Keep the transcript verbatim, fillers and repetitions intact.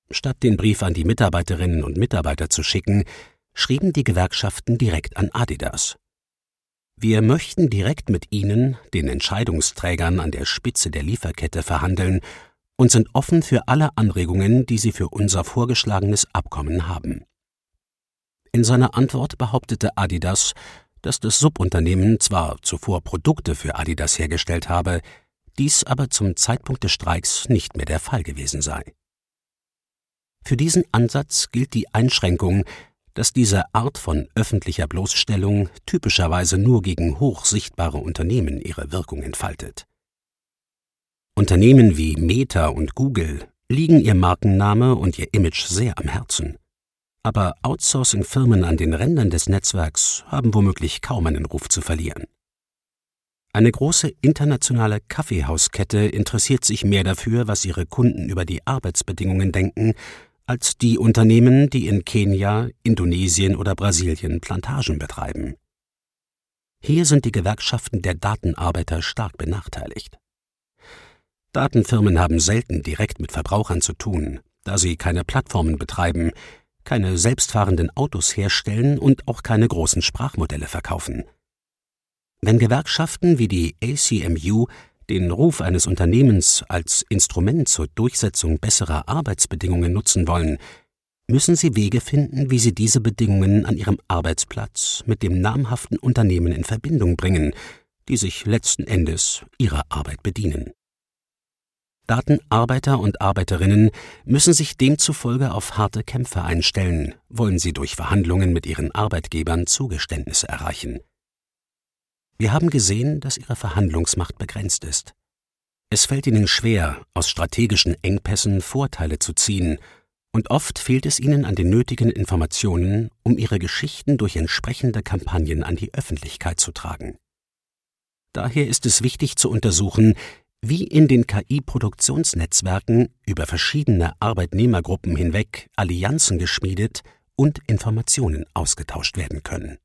Statt den Brief an die Mitarbeiterinnen und Mitarbeiter zu schicken, schrieben die Gewerkschaften direkt an Adidas. Wir möchten direkt mit Ihnen, den Entscheidungsträgern an der Spitze der Lieferkette, verhandeln und sind offen für alle Anregungen, die Sie für unser vorgeschlagenes Abkommen haben. In seiner Antwort behauptete Adidas, dass das Subunternehmen zwar zuvor Produkte für Adidas hergestellt habe, dies aber zum Zeitpunkt des Streiks nicht mehr der Fall gewesen sei. Für diesen Ansatz gilt die Einschränkung, dass diese Art von öffentlicher Bloßstellung typischerweise nur gegen hochsichtbare Unternehmen ihre Wirkung entfaltet. Unternehmen wie Meta und Google liegen ihr Markenname und ihr Image sehr am Herzen. Aber Outsourcing-Firmen an den Rändern des Netzwerks haben womöglich kaum einen Ruf zu verlieren. Eine große internationale Kaffeehauskette interessiert sich mehr dafür, was ihre Kunden über die Arbeitsbedingungen denken, als die Unternehmen, die in Kenia, Indonesien oder Brasilien Plantagen betreiben. Hier sind die Gewerkschaften der Datenarbeiter stark benachteiligt. Datenfirmen haben selten direkt mit Verbrauchern zu tun, da sie keine Plattformen betreiben, keine selbstfahrenden Autos herstellen und auch keine großen Sprachmodelle verkaufen. Wenn Gewerkschaften wie die A C M U den Ruf eines Unternehmens als Instrument zur Durchsetzung besserer Arbeitsbedingungen nutzen wollen, müssen sie Wege finden, wie sie diese Bedingungen an ihrem Arbeitsplatz mit dem namhaften Unternehmen in Verbindung bringen, die sich letzten Endes ihrer Arbeit bedienen. Datenarbeiter und Arbeiterinnen müssen sich demzufolge auf harte Kämpfe einstellen, wollen sie durch Verhandlungen mit ihren Arbeitgebern Zugeständnisse erreichen. Wir haben gesehen, dass ihre Verhandlungsmacht begrenzt ist. Es fällt ihnen schwer, aus strategischen Engpässen Vorteile zu ziehen, und oft fehlt es ihnen an den nötigen Informationen, um ihre Geschichten durch entsprechende Kampagnen an die Öffentlichkeit zu tragen. Daher ist es wichtig zu untersuchen, wie in den K I-Produktionsnetzwerken über verschiedene Arbeitnehmergruppen hinweg Allianzen geschmiedet und Informationen ausgetauscht werden können.